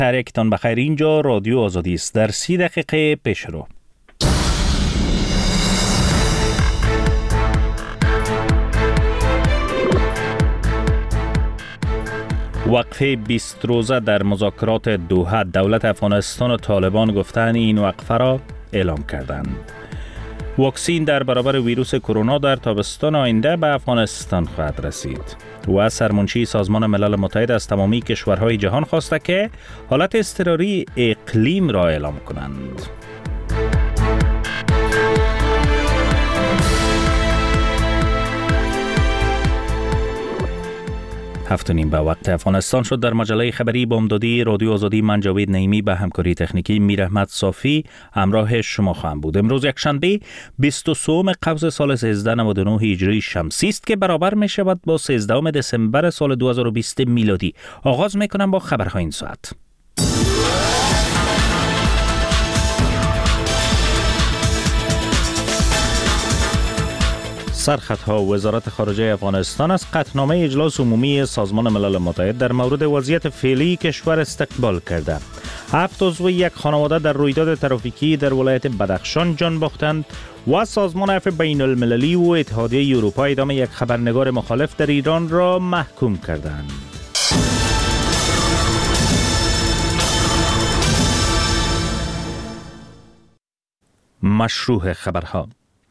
ترکتان بخیر. اینجا رادیو آزادی است. در 30 دقیقه پیش رو وقفه 20 روزه در مذاکرات دوحه. دولت افغانستان و طالبان گفتن این وقفه را اعلام کردند. واکسین در برابر ویروس کرونا در تابستان آینده به افغانستان خواهد رسید. و سرمنشی سازمان ملل متحد از تمامی کشورهای جهان خواسته که حالت اضطراری اقلیم را اعلام کنند. هفت و نیم به وقت افغانستان شد. در مجله خبری بامدادی رادیو آزادی من جاوید نعیمی به همکاری تکنیکی میر احمد صافی همراه شما خواهم بود. امروز یکشنبه 23 قوس سال 1399 هجری شمسی است که برابر می شود با 13 دسامبر سال 2020 میلادی. آغاز می کنم با خبرهای این ساعت. سرخطها. وزارت خارجه افغانستان از قطعنامه اجلاس عمومی سازمان ملل متحد در مورد وضعیت فعلی کشور استقبال کرده. 7 عضو یک خانواده در رویداد ترافیکی در ولایت بدخشان جان باختند و سازمان عفو بین المللی و اتحادیه اروپا اعدام یک خبرنگار مخالف در ایران را محکوم کردند. مشروع خبرها.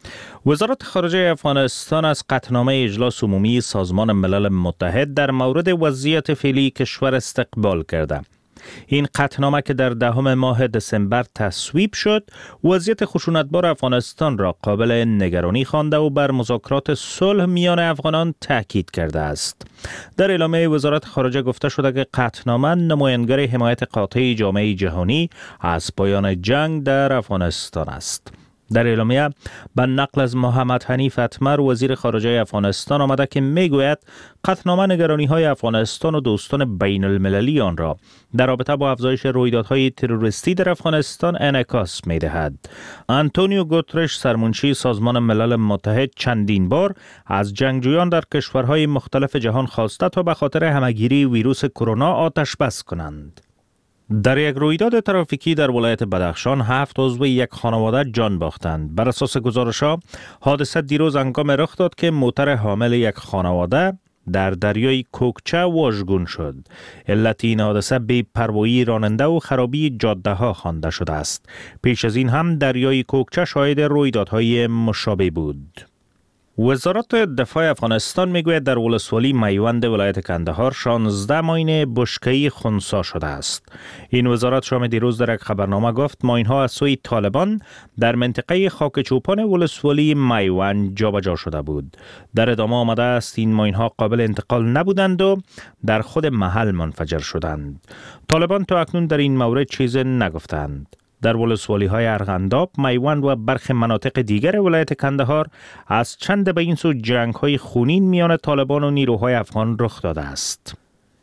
وزارت خارجه افغانستان از قطعنامه اجلاس عمومی سازمان ملل متحد در مورد وضعیت فعلی کشور استقبال کرده. این قطعنامه که در 10 ماه دسامبر تصویب شد، وضعیت خشونتبار افغانستان را قابل نگرانی خوانده و بر مذاکرات صلح میان افغانان تاکید کرده است. در اعلامیه وزارت خارجه گفته شده که قطعنامه نمایانگر حمایت قاطع جامعه جهانی از پایان جنگ در افغانستان است. در اعلامیه به نقل از محمد حنیف اتمر وزیر خارجه افغانستان آمده که میگوید قطعنامه نگرانی‌های افغانستان و دوستان بین المللی آن را در رابطه با افزایش رویدادهای تروریستی در افغانستان انعکاس می‌دهد. آنتونیو گوترش سرمنشی سازمان ملل متحد چندین بار از جنگجویان در کشورهای مختلف جهان خواسته تا به خاطر همه‌گیری ویروس کرونا آتش بس کنند. در یک رویداد ترافیکی در ولایت بدخشان 7 عضو یک خانواده جان باختند. بر اساس گزارش‌ها حادثه دیروز هنگام رخ داد که موتر حامل یک خانواده در دریای کوکچه واژگون شد. علت این حادثه بی‌پروایی راننده و خرابی جاده‌ها خوانده شده است. پیش از این هم دریای کوکچه شاهد رویدادهای مشابه بود. وزارت دفاع افغانستان میگوید در ولسوالی میوند ولایت کندهار 16 ماین بشکه‌ای خنثی شده است. این وزارت شام دیروز در یک خبرنامه گفت ماین‌ها از سوی طالبان در منطقه خاک چوپان ولسوالی میوند جابجا شده بود. در ادامه آمده است این ماین‌ها قابل انتقال نبودند و در خود محل منفجر شدند. طالبان تا اکنون در این مورد چیزی نگفتند. در ولسوالی‌های ارغنداب، میوند و برخی مناطق دیگر ولایت کندهار از چند به این سو جنگ‌های خونین میان طالبان و نیروهای افغان رخ داده است.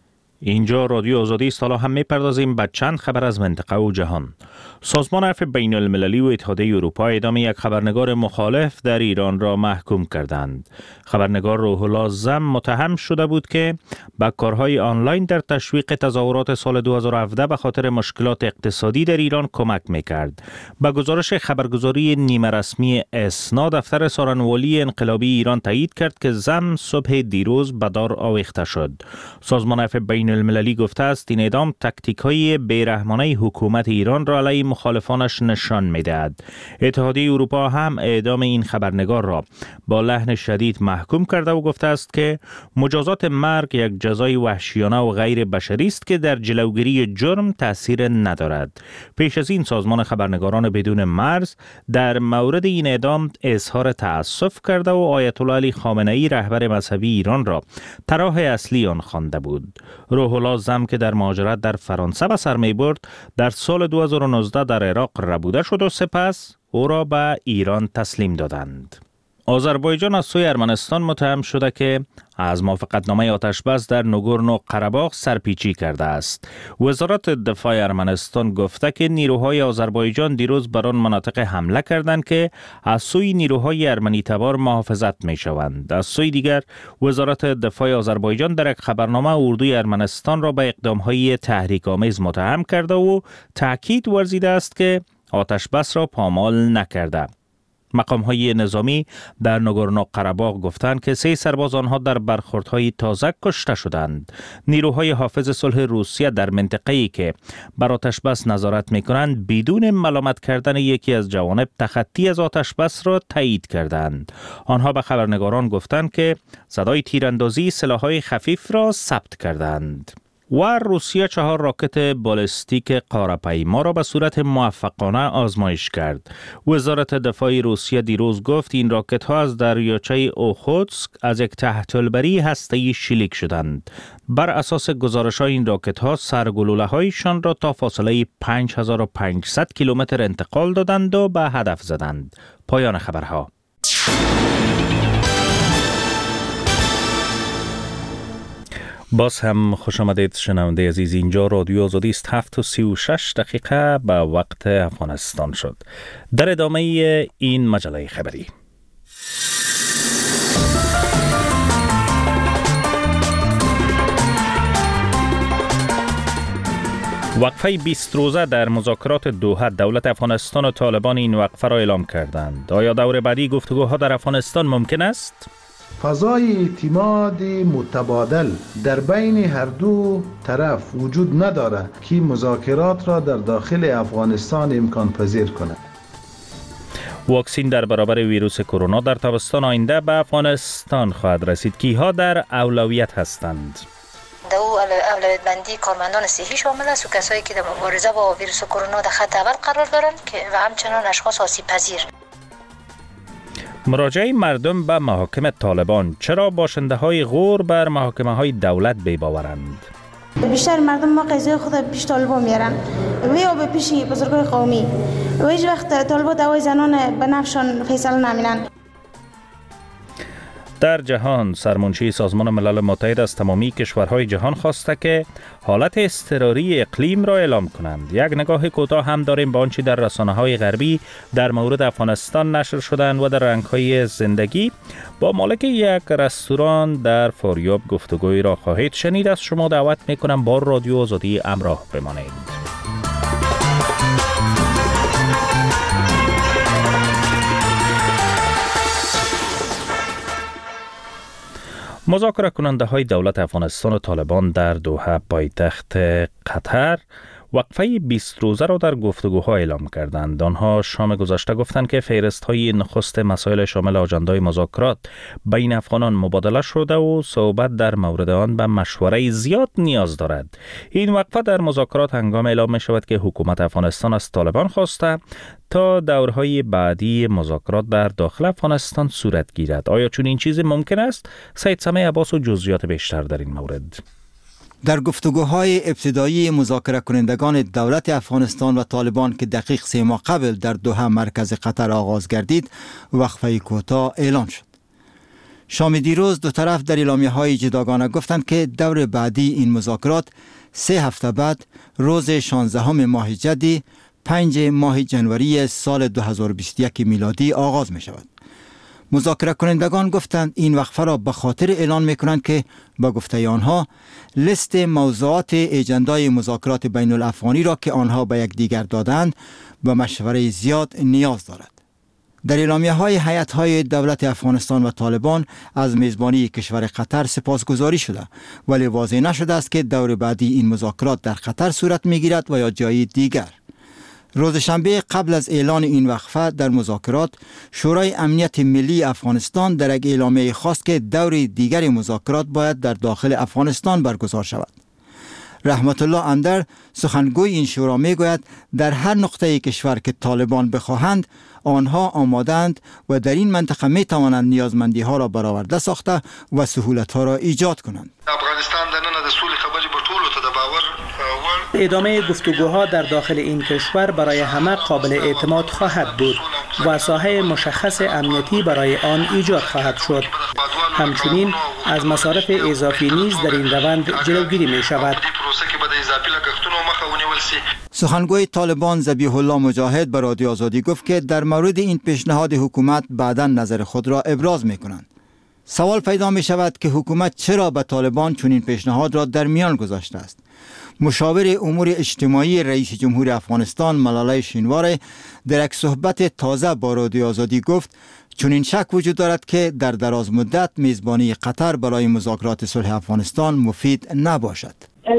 اینجا رادیو آزادی است. حالا هم می‌پردازیم به چند خبر از منطقه و جهان. سازمان عفو بین المللی و اتحادیه اروپا اعدام یک خبرنگار مخالف در ایران را محکوم کردند. خبرنگار روح الله زم متهم شده بود که با کارهای آنلاین در تشویق تظاهرات سال 2017 به خاطر مشکلات اقتصادی در ایران کمک می‌کرد. با گزارش خبرگزاری نیمه رسمی اسنا، دفتر سارنوالی انقلابی ایران تایید کرد که زم صبح دیروز به دار آویخته شد. سازمان عفو بین المللی گفته است این اعدام تاکتیک‌های بی‌رحمانه حکومت ایران را علیه مخالفانش نشان می‌دهد. اتحادیه اروپا هم اعدام این خبرنگار را با لحن شدید محکوم کرده و گفته است که مجازات مرگ یک جزای وحشیانه و غیر بشری است که در جلوگیری جرم تأثیر ندارد. پیش از این سازمان خبرنگاران بدون مرز در مورد این اعدام اظهار تأسف کرده و آیت الله علی خامنه‌ای رهبر مذهبی ایران را طرح اصلی آن خوانده بود. روح الله زم که در مهاجرت در فرانسه به سر می‌برد، در سال 2019 در عراق ربوده شد و سپس او را به ایران تسلیم دادند. آذربایجان از سوی ارمنستان متهم شده که از موافقتنامه آتشبس در نگورنو قره‌باغ سرپیچی کرده است. وزارت دفاع ارمنستان گفته که نیروهای آذربایجان دیروز بر آن مناطق حمله کردند که از سوی نیروهای ارمنی تبار محافظت می شوند. از سوی دیگر وزارت دفاع آذربایجان در یک خبرنامه اردوی ارمنستان را به اقدام‌های تحریک‌آمیز متهم کرده و تاکید ورزیده است که آتشبس را پامال نکرده. مقام‌های نظامی در نگورنو قره‌باغ گفتند که 3 سرباز آنها در برخوردهای تازه کشته شدند. نیروهای حافظ صلح روسیه در منطقه‌ای که بر آتشبس نظارت می‌کنند بدون ملامت کردن یکی از جوانب تخطی از آتشبس را تایید کردند. آنها به خبرنگاران گفتند که صدای تیراندازی سلاح‌های خفیف را ثبت کردند. و روسیه 4 راکت بالستیک قاره‌پیما را به صورت موفقانه آزمایش کرد. وزارت دفاع روسیه دیروز گفت این راکت ها از دریاچه اوخوتسک از یک تحت‌البری هسته‌ای شلیک شدند. بر اساس گزارش های این راکت ها سرگلوله هایشان را تا فاصله 5500 کیلومتر انتقال دادند و به هدف زدند. پایان خبرها. باز هم خوش آمدید شنونده عزیز. اینجا رادیو آزادی است. 7:36 دقیقه به وقت افغانستان شد. در ادامه این مجله خبری وقفه 20 روزه در مذاکرات دوحه، دولت افغانستان و طالبان این وقفه را اعلام کردند. آیا دور بعدی گفتگوها در افغانستان ممکن است؟ فضای اعتماد متبادل در بین هر دو طرف وجود ندارد که مذاکرات را در داخل افغانستان امکان پذیر کند. واکسین در برابر ویروس کرونا در تابستان آینده به افغانستان خواهد رسید. کیها در اولویت هستند؟ در اولویت بندی کارمندان صحی شامل است و کسایی که در مبارزه با ویروس کرونا در خط اول قرار دارند که و همچنان اشخاص آسیب پذیر. مراجعه مردم به محاکم طالبان، چرا باشنده های غور بر محاکمه های دولت بی‌باورند؟ بیشتر مردم ما قضیه خود پیش طالبان میارن و یا به پیش بزرگای قومی و هیچ وقت طالبان دعوای زنان به نفشان فیصله نمینن. در جهان سرمنشی سازمان ملل متحد از تمامی کشورهای جهان خواسته که حالت اضطراری اقلیم را اعلام کنند. یک نگاه کوتاه هم داریم به آنچه در رسانه‌های غربی در مورد افغانستان نشر شدند و در رنگ‌های زندگی. با مالک یک رستوران در فاریاب گفتگویی را خواهید شنید. از شما دعوت می‌کنم با رادیو آزادی همراه بمانید. مذاکره کننده های دولت افغانستان و طالبان در دوحه پایتخت قطر وقفه 20 روزه را در گفتگوها اعلام کردند. آنها شام گذشته گفتند که فهرست های نخست مسائل شامل آجندای مذاکرات بین افغانان مبادله شده و صحبت در مورد آن به مشوره زیاد نیاز دارد. این وقفه در مذاکرات هنگام اعلام می شود که حکومت افغانستان از طالبان خواسته تا دورهای بعدی مذاکرات در داخل افغانستان صورت گیرد. آیا چون این چیزی ممکن است؟ سید سمیع عباس و جزئیات بیشتر در این مورد. در گفتگوهای ابتدایی مذاکره کنندگان دولت افغانستان و طالبان که دقیق 3 ماه قبل در دوحه مرکز قطر آغاز گردید، وقفه کوتاه اعلان شد. شام دیروز دو طرف در اعلامیه‌های جداگانه گفتند که دور بعدی این مذاکرات 3 هفته بعد روز 16 ماه جدی 5 ماه جنوری سال 2021 میلادی آغاز می شود. مذاکره کنندگان گفتند این وقفه را به خاطر اعلان می کنند که با گفته آنها لیست موضوعات اجندای مذاکرات بین الافغانی را که آنها به یکدیگر دادند به مشوره زیاد نیاز دارد. در اعلامیه‌های هیئت‌های دولت افغانستان و طالبان از میزبانی کشور قطر سپاسگزاری شده، ولی واضح نشده است که دور بعدی این مذاکرات در قطر صورت می‌گیرد و یا جای دیگر. روز شنبه قبل از اعلان این وقفه در مذاکرات، شورای امنیت ملی افغانستان در یک اعلامیه خواست که دور دیگر مذاکرات باید در داخل افغانستان برگزار شود. رحمت الله اندر سخنگوی این شورا میگوید در هر نقطه کشور که طالبان بخواهند آنها آمادند و در این منطقه می توانند نیازمندی ها را برآورده ساخته و سهولت ها را ایجاد کنند. افغانستان دننه د سولې خبرې په ټولو ته د باور ادامه گفتگوها در داخل این کشور برای همه قابل اعتماد خواهد بود. و ساحه مشخص امنیتی برای آن ایجاد خواهد شد. همچنین از مصارف اضافی نیز در این روند جلوگیری می شود. سخنگوی طالبان ذبیح الله مجاهد به رادیو آزادی گفت که در مورد این پیشنهاد حکومت بعداً نظر خود را ابراز می کنند. سوال پیدا می شود که حکومت چرا به طالبان چنین پیشنهاد را در میان گذاشته است. مشاور امور اجتماعی رئیس جمهور افغانستان ملاله شینواره در یک صحبت تازه با رادیو آزادی گفت چنین شک وجود دارد که در دراز مدت میزبانی قطر برای مذاکرات صلح افغانستان مفید نباشد.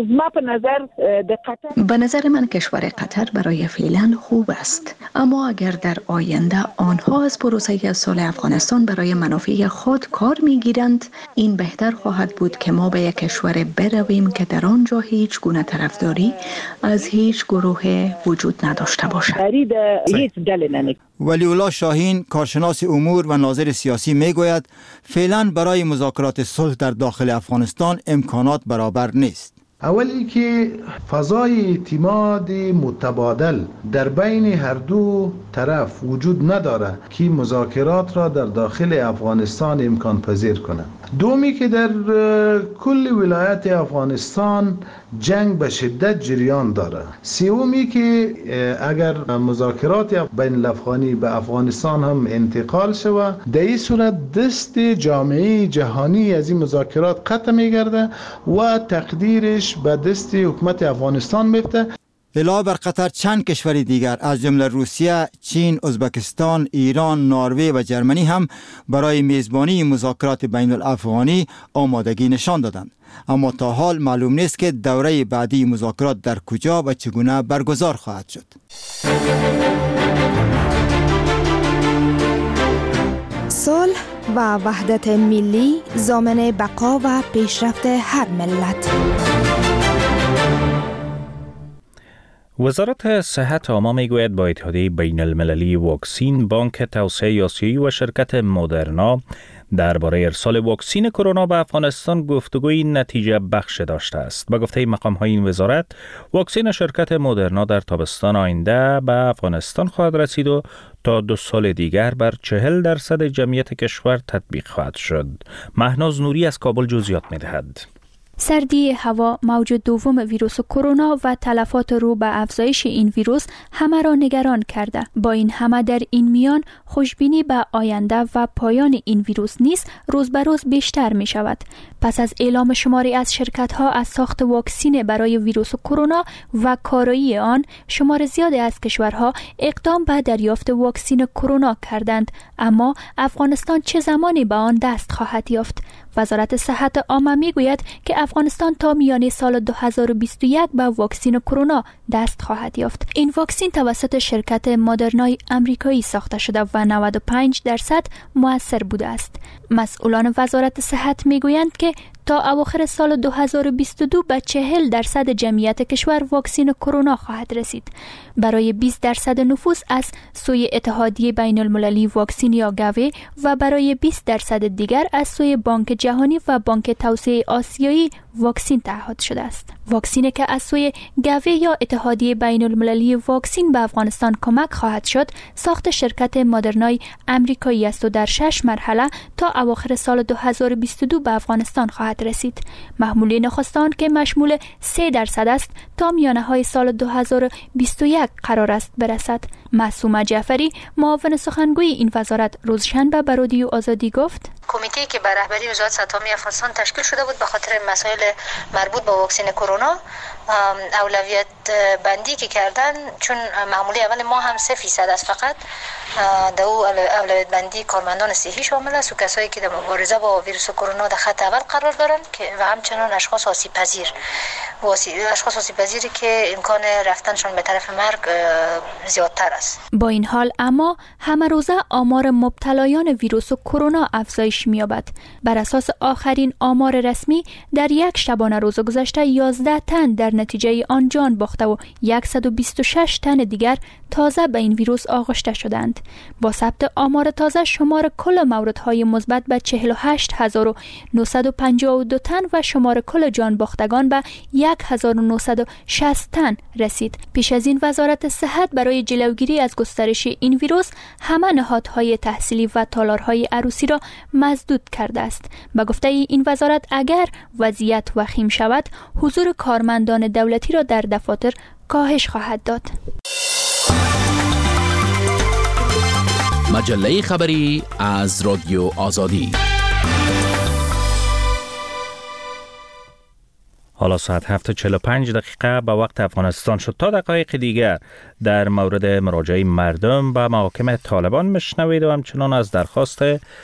به نظر من کشور قطر برای فعلا خوب است، اما اگر در آینده آنها از پروسه صلح افغانستان برای منافع خود کار میگیرند، این بهتر خواهد بود که ما به یک کشور برویم که در آنجا هیچ گونه طرفداری از هیچ گروه وجود نداشته باشد. ولی الله شاهین کارشناس امور و ناظر سیاسی میگوید فعلا برای مذاکرات صلح در داخل افغانستان امکانات برابر نیست. اولی که فضای اعتماد متبادل در بین هر دو طرف وجود نداره که مذاکرات را در داخل افغانستان امکان پذیر کنند. دومی که در کل ولایت افغانستان جنگ به شدت جریان داره. سومی که اگر مذاکرات بین الافغانی به افغانستان هم انتقال شود، در این صورت دست جامعه جهانی از این مذاکرات قطع میگرده و تقدیرش به دست حکومت افغانستان میفته. علاوه بر قطر چند کشور دیگر از جمله روسیه، چین، ازبکستان، ایران، نروژ و جرمنی هم برای میزبانی مذاکرات بین الافغانی آمادگی نشان دادند. اما تا حال معلوم نیست که دوره بعدی مذاکرات در کجا و چگونه برگزار خواهد شد. صلح و وحدت ملی ضامن بقا و پیشرفت هر ملت. وزارت صحت آمریکا میگوید با اتحادیه بین المللی واکسین، بانک توسعه آسیایی و شرکت مدرنا درباره ارسال واکسین کرونا به افغانستان گفتگوی نتیجه بخش داشته است. با گفته مقام‌های این وزارت، واکسین شرکت مدرنا در تابستان آینده به افغانستان خواهد رسید و تا 2 سال دیگر بر 40% جمعیت کشور تطبیق خواهد شد. مهناز نوری از کابل جزئیات می‌دهد. سردی هوا، موج دوم ویروس کرونا و تلفات رو به افزایش این ویروس همه را نگران کرده. با این همه در این میان خوشبینی به آینده و پایان این ویروس نیز روز به روز بیشتر می شود. پس از اعلام شماری از شرکت ها از ساخت واکسین برای ویروس کرونا و کارایی آن، شمار زیادی از کشورها اقدام به دریافت واکسین کرونا کردند. اما افغانستان چه زمانی به آن دست خواهد یافت؟ وزارت صحت عامه میگوید که افغانستان تا میانه سال 2021 به واکسین کرونا دست خواهد یافت. این واکسین توسط شرکت مدرنای آمریکایی ساخته شده و 95% مؤثر بوده است. مسئولان وزارت صحت میگویند که تا اواخر سال 2022 به 40% جمعیت کشور واکسین کرونا خواهد رسید. برای 20% نفوس از سوی اتحادیه بین المللی واکسین یا گاوی و برای 20% دیگر از سوی بانک جهانی و بانک توسعه آسیایی واکسین تعهد شده است. واکسینی که از سوی گاوی یا اتحادیه بین المللی واکسین به افغانستان کمک خواهد شد، ساخت شرکت مدرنای آمریکایی است و در 6 مرحله تا اواخر سال 2022 به افغانستان خواهد رسید. محموله نخستان که مشمول 3% است تا میانه های سال 2021 قرار است برسد. معصومه جعفری، معاون سخنگوی این وزارت، روزشنبه به رادیو آزادی گفت: کمیته که به رهبری وزارت صحت عامه افغانستان تشکیل شده بود به خاطر مسائل مربوط به واکسین کرونا، اولویت بندی که کردن، چون معمولی اول ما هم 3% است فقط، در او اولویت بندی کارمندان صحی شامل است و کسایی که در مبارزه با ویروس کرونا در خط اول قرار دارند و همچنان اشخاص آسیب پذیری که امکان رفتنشان به طرف مرگ زیادتر است. با این حال اما همه روزه آمار مبتلایان ویروس کرونا افزایش می‌یابد. بر اساس آخرین آمار رسمی در یک شبانه روز گذشته 11 تن در نتیجه آن جان باخته و 126 تن دیگر تازه به این ویروس آغشته شدند. با ثبت آمار تازه شمار کل موردهای مثبت به 48952 تن و شمار کل جان باختگان به 1960 تن رسید. پیش از این وزارت صحت برای جلوگیری از گسترش این ویروس همه نهادهای تحصیلی و تالارهای عروسی را مسدود کرده است. به گفته این وزارت اگر وضعیت وخیم شود حضور کارمندان دولتی را در دفاتر کاهش خواهد داد. مجله خبری از رادیو آزادی. حالا ساعت 7:45 به وقت افغانستان شد. تا دقایق دیگر در مورد مراجعه مردم به محاکم طالبان میشنوید و همچنان از درخواست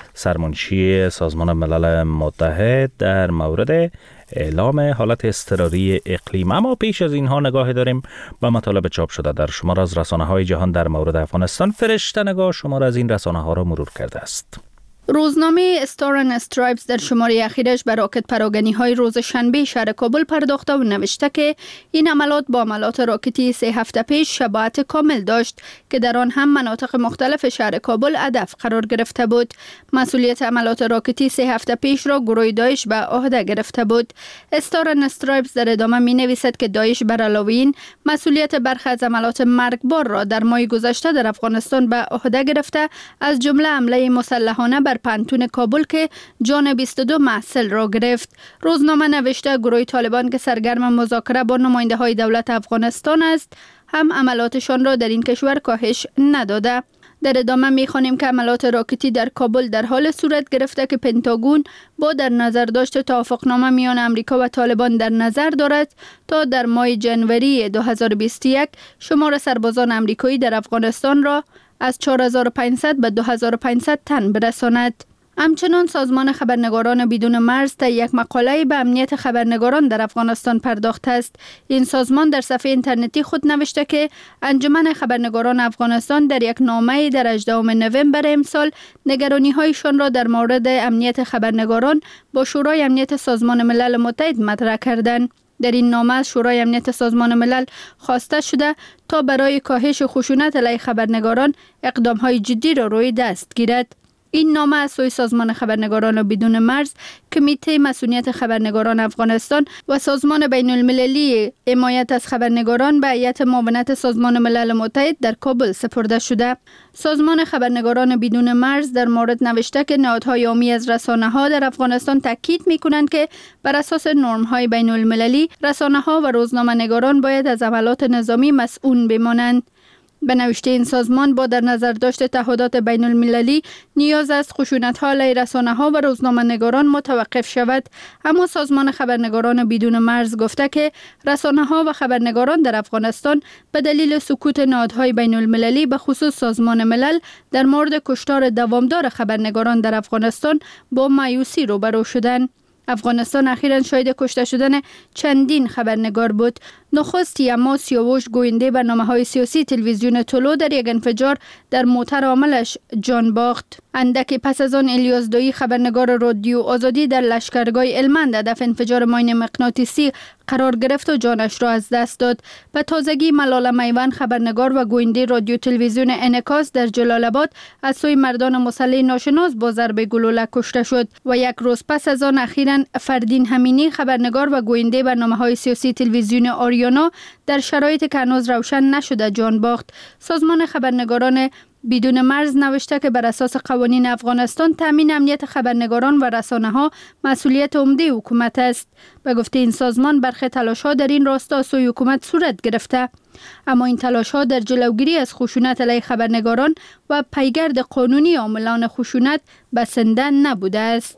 سرمنشی سازمان ملل متحد در مورد اعلام حالت اضطراری اقلیم. اما پیش از اینها نگاه داریم به مطالب چاپ شده در شمار از رسانه‌های جهان در مورد افغانستان. فرشته نگاه شمار از این رسانه‌ها را مرور کرده است. روزنامه استار اند استرایپس در شماره اخیرش به راکت پراگنی‌های روز شنبه شهر کابل پرداخته و نوشته که این عملات با عملات راکتی 3 هفته پیش شباهت کامل داشت که در آن هم مناطق مختلف شهر کابل هدف قرار گرفته بود. مسئولیت عملات راکتی 3 هفته پیش را گروه داعش به عهده گرفته بود. استار اند استرایپس در ادامه می‌نویسد که داعش بر علاوه این مسئولیت برخی از عملات مرگبار را در ماه گذشته در افغانستان به عهده گرفته، از جمله حمله مسلحانه بر پانتون کابل که جان 22 محصل را گرفت. روزنامه نوشته گروه طالبان که سرگرم مذاکره با نماینده های دولت افغانستان است هم عملاتشان را در این کشور کاهش نداده. در ادامه می‌خوانیم که عملات راکتی در کابل در حال صورت گرفته که پنتاگون با در نظر داشت توافقنامه میان امریکا و طالبان در نظر دارد تا در ماه جنوری 2021 شمار سربازان امریکایی در افغانستان را از 4500 به 2500 تن برساند. همچنان سازمان خبرنگاران بدون مرز تا یک مقاله به امنیت خبرنگاران در افغانستان پرداخته است. این سازمان در صفحه اینترنتی خود نوشته که انجمن خبرنگاران افغانستان در یک نامه در 18 نوامبر امسال نگرانی‌هایشان را در مورد امنیت خبرنگاران با شورای امنیت سازمان ملل متحد مطرح کردند. در این نامه از شورای امنیت سازمان ملل خواسته شده تا برای کاهش خشونت علیه خبرنگاران اقدام‌های جدی را روی دست گیرد. این نامه از سوی سازمان خبرنگاران بدون مرز، کمیته مسئولیت خبرنگاران افغانستان و سازمان بین المللی حمایت از خبرنگاران به هیئت معاونت سازمان ملل متحد در کابل سپرده شده. سازمان خبرنگاران بدون مرز در مورد نوشته که نهادهای عامی از رسانه‌ها در افغانستان تاکید می‌کنند که بر اساس نرم‌های بین المللی رسانه‌ها و روزنامه‌نگاران باید از عملات نظامی مسئول بمانند. به نوشته این سازمان با در نظر داشت تعهدات بین المللی نیاز است خشونت‌ها علیه رسانه‌ها و روزنامه‌نگاران متوقف شود، اما سازمان خبرنگاران بدون مرز گفته که رسانه‌ها و خبرنگاران در افغانستان به دلیل سکوت نهادهای بین المللی به خصوص سازمان ملل در مورد کشتار دوامدار خبرنگاران در افغانستان با مایوسی روبرو شدند. افغانستان اخیراً شاهد کشته شدن چندین خبرنگار بود. نخست یما سیاوش گوینده برنامه‌های سیاسی تلویزیون طلوع در یک انفجار در موتر عاملش جان باخت. اندکی پس از آن الیاس دویی خبرنگار رادیو آزادی در لشکرگاه هلمند هدف انفجار ماین مغناطیسی قرار گرفت و جانش را از دست داد. به تازگی ملاله میوان خبرنگار و گوینده رادیو تلویزیون انعکاس در جلال آباد از سوی مردان مسلح ناشناس با ضرب گلوله کشته شد و یک روز پس از آن اخیراً فردین همینی خبرنگار و گوینده برنامه‌های سیاسی تلویزیون آریانا در شرایط که هنوز روشن نشده جان باخت. سازمان خبرنگاران بدون مرز نوشته که بر اساس قوانین افغانستان تامین امنیت خبرنگاران و رسانه‌ها مسئولیت عمده حکومت است. به گفته این سازمان برخی تلاش‌ها در این راستا از سوی حکومت صورت گرفته، اما این تلاش‌ها در جلوگیری از خشونت علیه خبرنگاران و پیگرد قانونی عاملان خشونت بسنده نبوده است.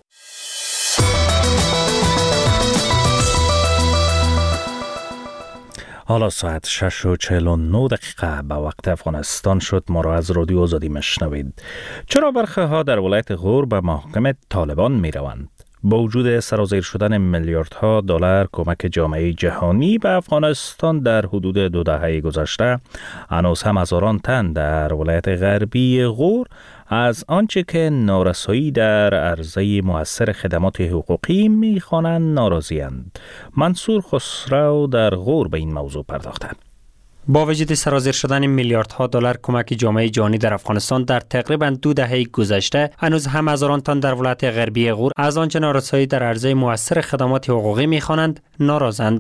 حالا ساعت 6:49 به وقت افغانستان شد. ما را از رادیو آزادی مشنوید. چرا برخی ها در ولایت غور به محاکم طالبان می روند؟ با وجود سرازیر شدن میلیاردها دلار کمک جامعه جهانی به افغانستان در حدود 2 دهه گذشته، هنوز هم هزاران تن در ولایت غربی غور از آنچه که نارسایی در عرضه مؤثر خدمات حقوقی می‌خوانند ناراضی‌اند. منصور خسرو در غور به این موضوع پرداخته. با وجود سرازیر شدن میلیاردها دلار کمک جامعه جهانی در افغانستان در تقریباً 2 دهه گذشته، هنوز هم هزاران تن در ولایت غربی غور از آنچه نارسایی در عرضه مؤثر خدمات حقوقی می‌خوانند ناراضند.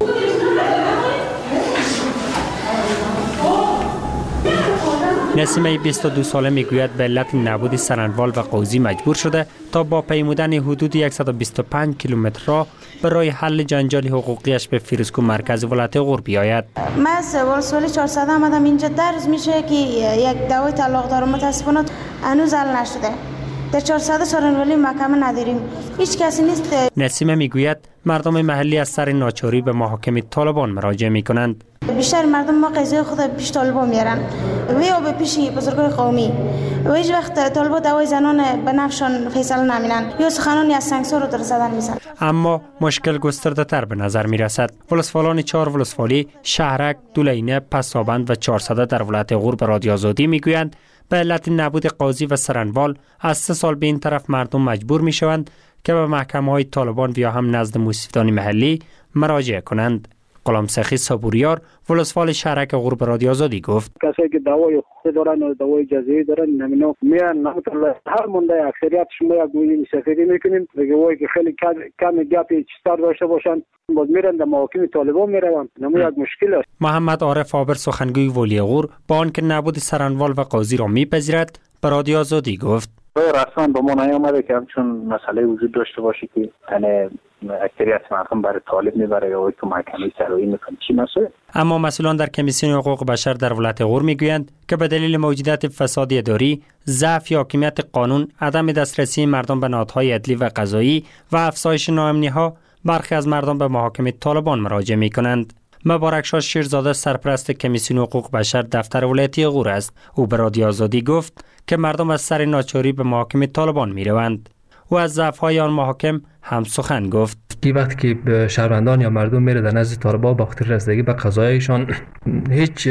نسیمه 22 ساله میگوید به علت نبود سرنوال و قوزی مجبور شده تا با پیمودن حدود 125 کیلومتر را برای حل جنجال حقوقیش به فیروزکوه مرکز ولایت غور بیاید. من از ولسوالی 400 آمدم اینجا درز میشه که یک دعوای طلاق دارم، متاسفانه هنوز حل نشده. در 400 سرنوالی محکمه نداریم، هیچ کسی نیست. نسیمه میگوید مردم محلی از سر ناچاری به محاکم طالبان مراجعه میکنند. بیشتر مردم ما قضیه خود پیش طالبان میارن و یا به پیش بزرگای قومی و هیچ وقت طالبان دعوای زنان به نفشان فیصله نمینن یا سخنانی از سنگسار رو در زدن میزن. اما مشکل گسترده تر به نظر میرسد. ولسوالان 4 ولسوالی، شهرک، دولینه، پسابند و 400 در ولایت غور به رادیو آزادی میگویند به علت نبود قاضی و سرنوال از 3 سال به این طرف مردم مجبور میشوند که به محکمه‌های طالبان و یا هم نزد مصیفدان محلی مراجعه کنند. غلام سخی صبوریار ولسوال شهرک غور به رادیو آزادی گفت کسایی که دعوای حقوقی دارن و دعوای جزایی دارن نمینا میان نمیتونه هر مونده اکثریت شما یک گویی سفیدی میکنیم دیگه وای که خیلی کم گپی چیزتر داشته باشن باز میرن در محاکم طالبان میروند. نمو یک مشکل است. محمد عارف آبر سخنگوی ولی غور با آنکه نبود سرنوال و قاضی را میپذیرد به رادیو آزادی گفت رسما به ما نیامده که همچون مسئله وجود داشته باشه که تنه اکثریت مردم برای طالب میبره یا تو محکمه سرایی میکنه چی مسئله. اما مسئولان در کمیسیون حقوق بشر در ولایت غور میگویند که به دلیل موجودیت فساد اداری، ضعف حاکمیت قانون، عدم دسترسی مردم به نهادهای عدلی و قضایی و افزایش ناامنی‌ها برخی از مردم به محاکم طالبان مراجعه میکنند. مبارک شاه شیرزاده سرپرست کمیسیون حقوق بشر دفتر ولایتی غور است. او به رادیو آزادی گفت که مردم از سر ناچاری به محاکم طالبان میروند. او از ضعف‌های آن محاکم هم سخن گفت. وقتی که شهروندان یا مردم میره در نزد طالبان با خاطر رسیدگی به قضایشان هیچ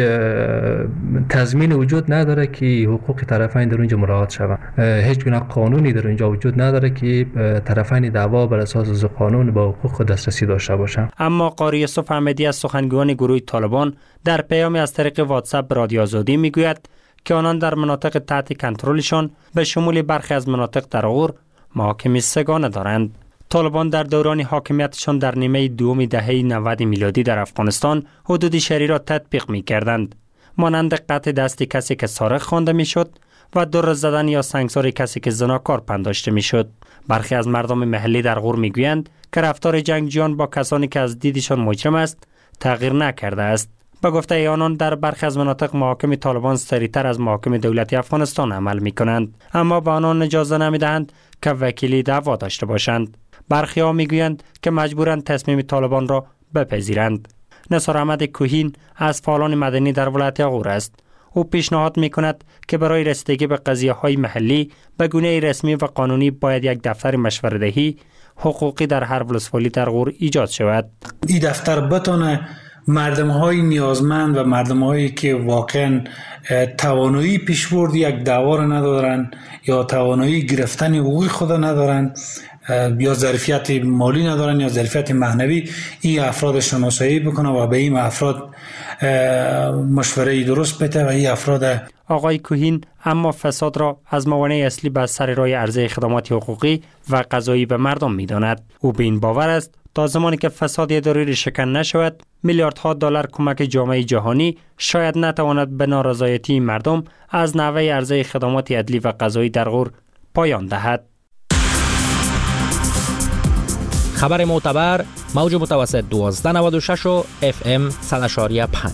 تضمین وجود نداره که حقوق طرفین در اونجا مراعات شود. هیچ گونه قانونی در اونجا وجود نداره که طرفین دعوا بر اساس قانون با حقوق دسترسی داشته باشند. اما قاری یوسف احمدی از سخنگویان گروه طالبان در پیامی از طریق واتساپ به رادیو آزادی میگوید که آنان در مناطق تحت کنترلشان به شمول برخی از مناطق در غور محاکم سگانه دارند. طالبان در دوران حاکمیتشان در نیمه دوم دهه 90 میلادی در افغانستان حدود شرعی را تطبیق می‌کردند، مانند قطع دست کسی که سارق خوانده میشد و در زدن یا سنگسار کسی که زناکار پنداشته میشد. برخی از مردم محلی در غور میگویند که رفتار جنگجویان با کسانی که از دیدشان مجرم است تغییر نکرده است. به گفته آنان در برخی از مناطق محاکم طالبان سریعتر از محاکم دولتی افغانستان عمل می‌کنند، اما به آنان اجازه نمی‌دهند که وکیلی دعوا داشته باشند. برخی ها میگویند که مجبورند تصمیم طالبان را بپذیرند. نثار احمد کوهین از فعالان مدنی در ولایت غور است. او پیشنهاد میکند که برای رسیدگی به قضیه‌های محلی به گونه رسمی و قانونی باید یک دفتر مشوره‌دهی حقوقی در هر ولسوالی در غور ایجاد شود. این دفتر بتونه مردم‌های نیازمند و مردم‌هایی که واقعاً توانایی پیشبرد یک دعوا را ندارن یا توانایی گرفتن حقوق خود ندارن یا ظرفیت مالی ندارن یا ظرفیت معنوی، این افراد شناسایی بکنه و به این افراد مشوره درست بده و این افراد. آقای کوهین اما فساد را از موانع اصلی بر سر راه عرضه خدمات حقوقی و قضایی به مردم می‌داند. او به این باور است تا زمانی که فساد اداری ریشه‌کن نشود، میلیاردها دلار کمک جامعه جهانی شاید نتواند به نارضایتی مردم از نحوه عرضه خدمات عدلی و قضایی در غور پایان دهد. خبر معتبر موج متوسط 1296 و FM 100.5.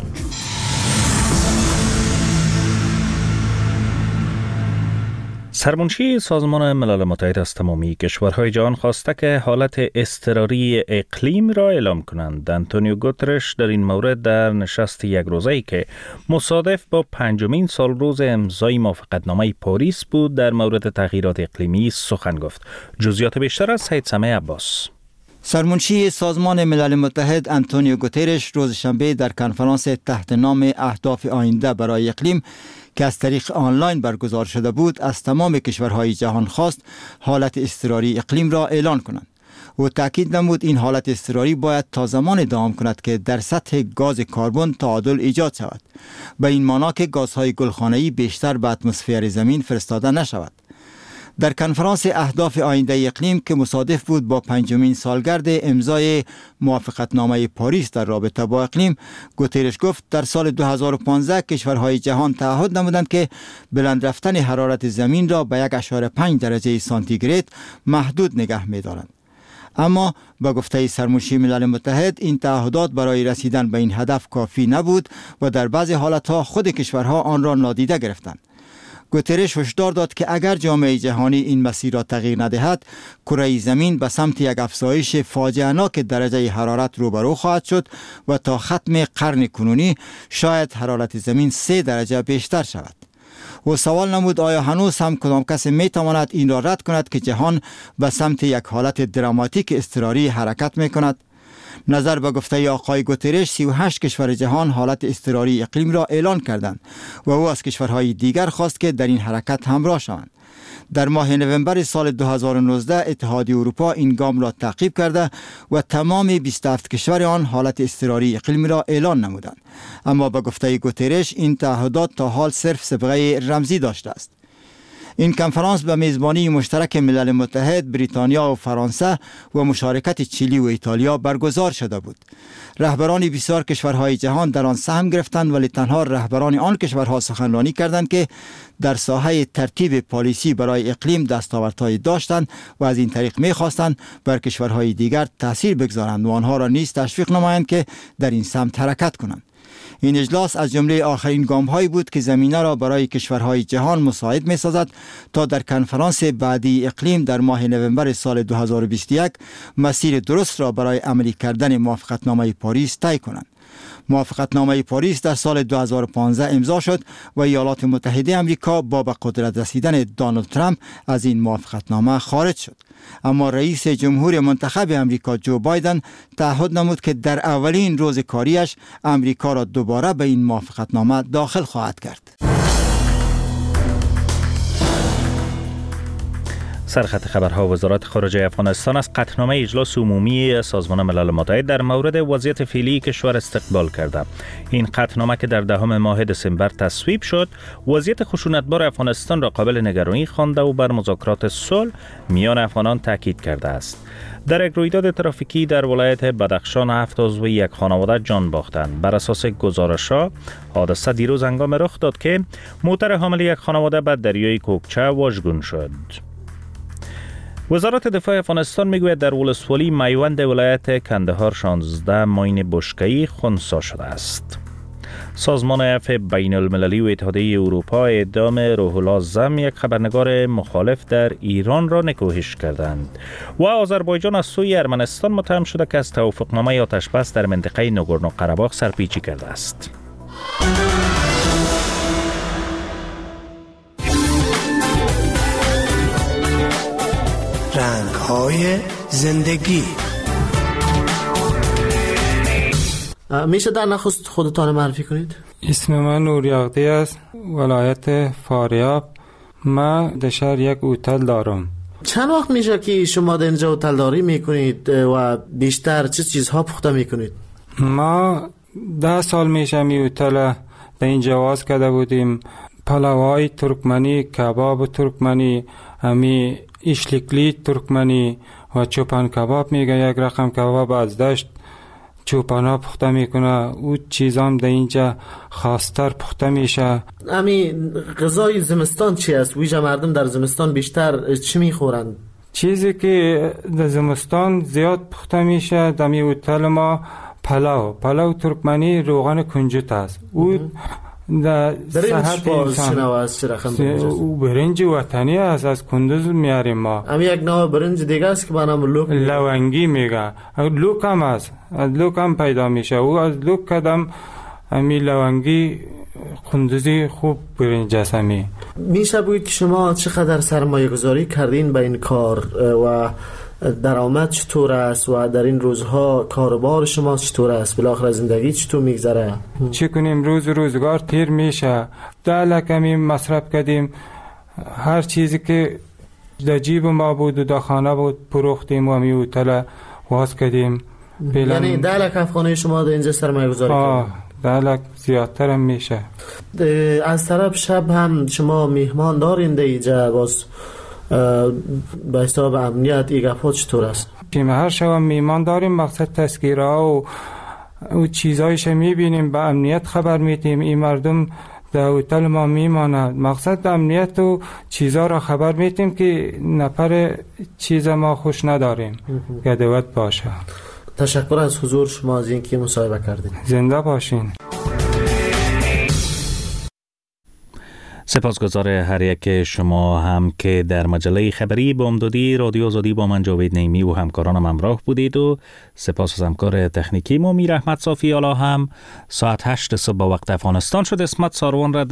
سرمنشی سازمان ملل متحد از تمامی کشورهای جهان خواسته که حالت اضطراری اقلیم را اعلام کنند. آنتونیو گوترش در این مورد در نشست یک روزه‌ای که مصادف با 5مین سالروز امضای موافقتنامه پاریس بود در مورد تغییرات اقلیمی سخن گفت. جزئیات بیشتر از سید سمیع عباس. سرمنشی سازمان ملل متحد آنتونیو گوترش روز شنبه در کنفرانس تحت نام اهداف آینده برای اقلیم که از طریق آنلاین برگزار شده بود از تمام کشورهای جهان خواست حالت اضطراری اقلیم را اعلان کنند. او تاکید نمود این حالت اضطراری باید تا زمان دوام کند که در سطح گاز کربن تعادل ایجاد شود، به این معنی که گازهای گلخانه‌ای بیشتر به اتمسفر زمین فرستاده نشود. در کنفرانس اهداف آینده اقلیم که مصادف بود با 5مین سالگرد امضای موافقتنامه پاریس در رابطه با اقلیم، گوترش گفت در سال 2015 کشورهای جهان تعهد نمودند که بلند رفتن حرارت زمین را به 1.5 درجه سانتیگراد محدود نگه می‌دارند. اما با گفته سرمنشی ملل متحد این تعهدات برای رسیدن به این هدف کافی نبود و در بعضی حالتها خود کشورها آن را نادیده گرفتند. گوترش هشدار داد که اگر جامعه جهانی این مسیر را تغییر ندهد، کره زمین به سمت یک افزایش فاجعه‌ناک درجه حرارت روبرو خواهد شد و تا ختم قرن کنونی شاید حرارت زمین 3 درجه بیشتر شود. و سوال نمود آیا هنوز هم کدام کسی می تواند این را رد کند که جهان به سمت یک حالت دراماتیک اضطراری حرکت می کند؟ نظر به گفته آقای گوترش 38 کشور جهان حالت اضطراری اقلیم را اعلان کردند و او از کشورهای دیگر خواست که در این حرکت همراه شوند. در ماه نوامبر سال 2019 اتحادیه اروپا این گام را تعقیب کرده و تمام 27 کشور آن حالت اضطراری اقلیمی را اعلان نمودند. اما به گفته گوترش این تعهدات تا حال صرف صبغه رمزی داشته است. این کنفرانس به میزبانی مشترک ملل متحد، بریتانیا و فرانسه و مشارکت چیلی و ایتالیا برگزار شده بود. رهبران بسیار کشورهای جهان در آن سهم گرفتند ولی تنها رهبران آن کشورها سخنرانی کردند که در ساحه ترتیب پالیسی برای اقلیم دستاوردهایی داشتند و از این طریق می‌خواستند بر کشورهای دیگر تاثیر بگذارند و آنها را نیز تشویق نمایند که در این سمت حرکت کنند. این اجلاس از جمله آخرین گام‌هایی بود که زمینه را برای کشورهای جهان مساعد می‌سازد تا در کنفرانس بعدی اقلیم در ماه نوامبر سال 2021 مسیر درست را برای عملی کردن موافقتنامه پاریس طی کنند. موافقتنامه پاریس در سال 2015 امضا شد و ایالات متحده آمریکا با به قدرت رسیدن دونالد ترامپ از این موافقتنامه خارج شد. اما رئیس جمهور منتخب آمریکا جو بایدن تعهد نمود که در اولین روز کاریش آمریکا را دوباره به این موافقتنامه داخل خواهد کرد. سرخط خبرها. وزارت خارجه افغانستان از قطعنامه اجلاس عمومی سازمان ملل متحد در مورد وضعیت فعلی کشور استقبال کرده. این قطعنامه که در 10 ماه دسامبر تصویب شد، وضعیت خشونتبار افغانستان را قابل نگرانی خوانده و بر مذاکرات صلح میان افغانان تاکید کرده است. در یک رویداد ترافیکی در ولایت بدخشان 7 عضو یک خانواده جان باختند. بر اساس گزارش‌ها، حادثه دیروز هنگام رخ داد که موتر حامل یک خانواده به دریای کوکچه واژگون شد. وزارت دفاع افغانستان میگوید در ولسوالی میوند ولایت کندهار 16 ماین بشکه‌ای خنثی شده است. سازمان عفو بین المللی و اتحادیه اروپا اعدام روح الله زم، یک خبرنگار مخالف در ایران، را نکوهش کردند و آذربایجان از سوی ارمنستان متهم شده که از توافقنامه آتشبس در منطقه ناگورنو قره‌باغ سرپیچی کرده است. رنگ‌های زندگی. میشه در نخست خودتان معرفی کنید؟ اسم من نوریاغدی است، ولایت فاریاب. من در شهر یک هتل دارم. چند وقت میشه که شما در اینجا هتل داری میکنید و بیشتر چه چیزها پخته میکنید؟ ما 10 سال میشه می هتل در اینجا واز کرده بودیم. پلاوای ترکمنی، کباب ترکمنی، همی ایشلیکلی ترکمنی و چوپان کباب میگه. یک رقم کباب از دشت چوپانا پخته میکنه. او چیزام در اینجا خاصتر پخته میشه. امی غذای زمستان چی است؟ ویژه مردم در زمستان بیشتر چی میخورند؟ چیزی که در زمستان زیاد پخته میشه در می هتل ما پلاو ترکمنی، روغن کنجوت است. او در صحت انسان او برنج وطنی است، از کندوز میاریم ما. اما یک نوع برنج دیگه است که به نام لونگی میگه. لوک هم است، از لوک هم پیدا میشه. او از لوک کدم امی لونگی کندوزی خوب برنج است. میشه بگید که شما چقدر سرمایه گذاری کردین به این کار و درآمد چطور است و در این روزها کاروبار شما چطور است؟ بالاخره زندگی چطور میگذره؟ چی کنیم؟ روزگار تیر میشه. 10 لکمی مصرف کردیم، هر چیزی که در جیب ما بود و در خانه بود پروختیم و می هتل واس کردیم. یعنی 10 لک افغانی شما در اینجا سرمایه گذاری کردید؟ 10 لک زیادتر هم میشه. از طرف شب هم شما میهمان دارین در اینجا؟ باز به حساب امنیت این گپ‌ها چطور است؟ هر شب هم میهمان داریم، مقصد تذکیره و چیزایش میبینیم، به امنیت خبر میدیم. این مردم در هتل ما میماند، مقصد امنیت و چیزا را خبر میدیم که نفر چیز ما خوش نداریم گدوت باشه. تشکر از حضور شما از اینکه مصاحبه کردید. زنده باشین. سپاسگزار هر یک شما هم که در مجله خبری بامدادی رادیو آزادی با من جاوید نعیمی و همکارانم همراه بودید و سپاس از همکار تکنیکی میر احمد صافی. حالا هم ساعت 8 صبح وقت افغانستان شد. اسمت ساروان را